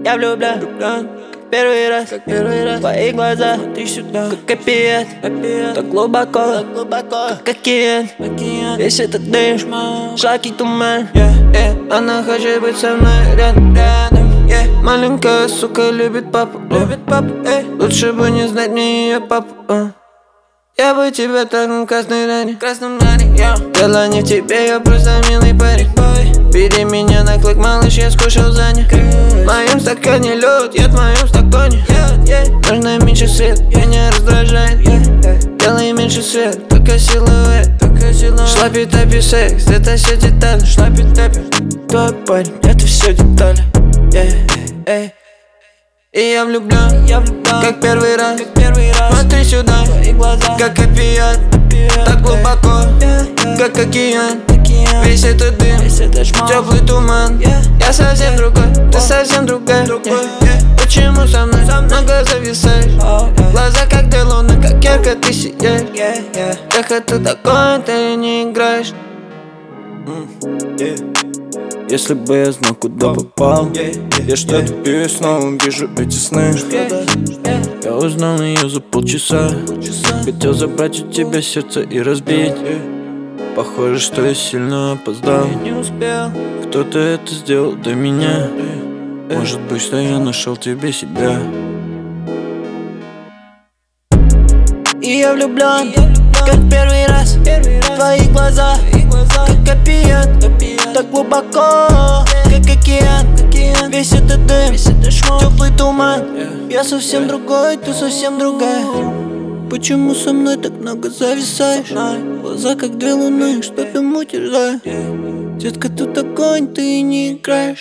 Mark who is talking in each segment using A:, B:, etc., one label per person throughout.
A: Я влюблен, как первый раз, в твои глаза, ты сюда, как опиат, так глубоко, как океан. Весь этот дым, жаркий туман. Она хочет быть со мной рядом. Маленькая сука любит папу, лучше бы не знать мне ее папу. Я бы тебя так на красной ране, дело не в тебе, я просто милый парень. Бери меня на клык, малыш, я скушал за них. В моем стакане лед, я в моем стакане. Нужно меньше свет, меня не раздражает. Делай меньше свет, только силуэт. Шлапи-тапи секс, это все детали. Шлапи-тапи, твой парень, это все детали. И я влюблен, как первый раз. Смотри сюда, как опиат, так глубоко, как океан. Весь этот дым, теплый туман. Я совсем другой, ты совсем другая. Почему со мной много зависаешь? Глаза как две луны, как ярко ты сияешь. Как это такое, ты не играешь.
B: Если бы я знал, куда попал, я что-то пью и снова вижу эти сны. Я узнал ее за полчаса. Хотел забрать у тебя сердце и разбить. Похоже, что я сильно опоздал. Кто-то это сделал до меня. Может быть, что я нашел тебе себя.
A: И я влюблен, как первый раз, в твои глаза, как опиат, так глубоко, как океан. Весь этот дым, теплый туман. Я совсем другой, ты совсем другая. Почему со мной так много зависаешь? Глаза как две луны, что ты мутишь, да? Детка, тут огонь, ты не играешь.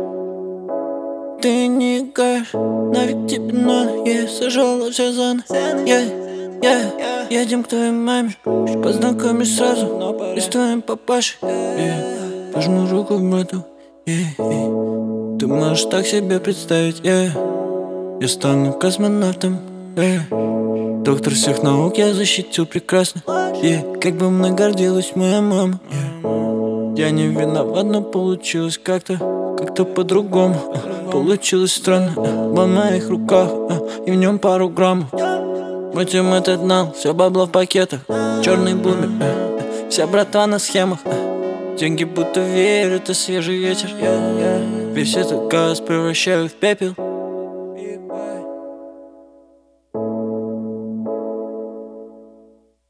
A: Ты не играешь, навек тебе надо. Я сажала все заново. Едем к твоей маме, познакомишь сразу и с твоим папашей. Пожму руку брату. Ты можешь так себе представить, я стану космонавтом. Доктор всех наук, я защитил прекрасно. Как бы мной гордилась моя мама. Я не виноват, но получилось как-то по-другому. Получилось странно, в моих руках, и в нем пару граммов. Мутим этот нал, все бабло в пакетах. Черный бумер, вся братва на схемах. Деньги будто веер, это свежий ветер. Весь этот газ превращаю в пепел.